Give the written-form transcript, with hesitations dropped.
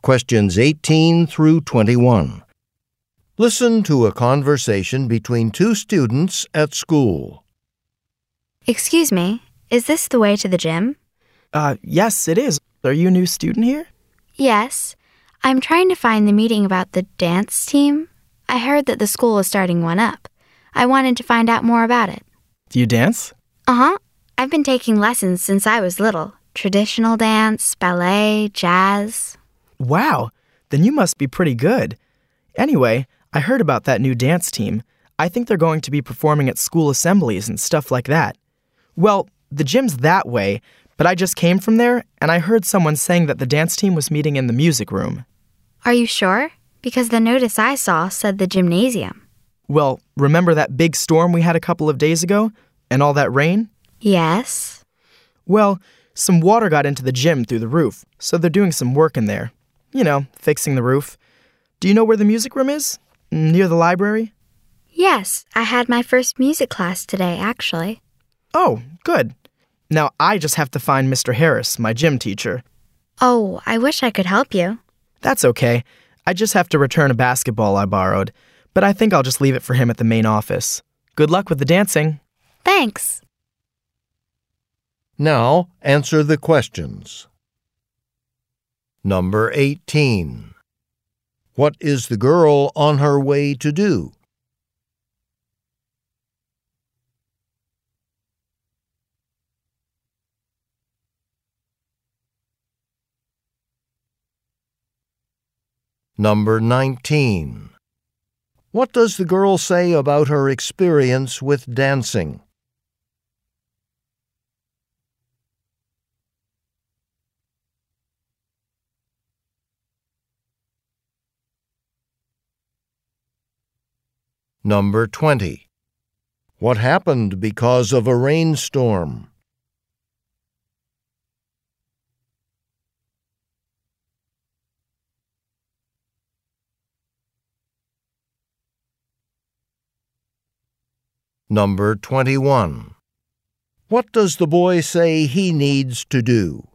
questions 18 through 21. Listen to a conversation between two students at school. Excuse me, is this the way to the gym? Yes, it is. Are you a new student here? Yes. I'm trying to find the meeting about the dance team. I heard that the school is starting one up. I wanted to find out more about it. Do you dance? Uh-huh. I've been taking lessons since I was little. Traditional dance, ballet, jazz. Wow, then you must be pretty good. Anyway, I heard about that new dance team. I think they're going to be performing at school assemblies and stuff like that. Well, the gym's that way, but I just came from there, and I heard someone saying that the dance team was meeting in the music room. Are you sure? Because the notice I saw said the gymnasium. Well, remember that big storm we had a couple of days ago? And all that rain? Yes. Well, some water got into the gym through the roof, so they're doing some work in there. You know, fixing the roof. Do you know where the music room is? Near the library? Yes, I had my first music class today, actually. Oh, good. Now I just have to find Mr. Harris, my gym teacher. Oh, I wish I could help you. That's okay. I just have to return a basketball I borrowed, but I think I'll just leave it for him at the main office. Good luck with the dancing. Thanks. Now, answer the questions. Number 18. What is the girl on her way to do? Number 19. What does the girl say about her experience with dancing? Number 20. What happened because of a rainstorm? Number 21. What does the boy say he needs to do?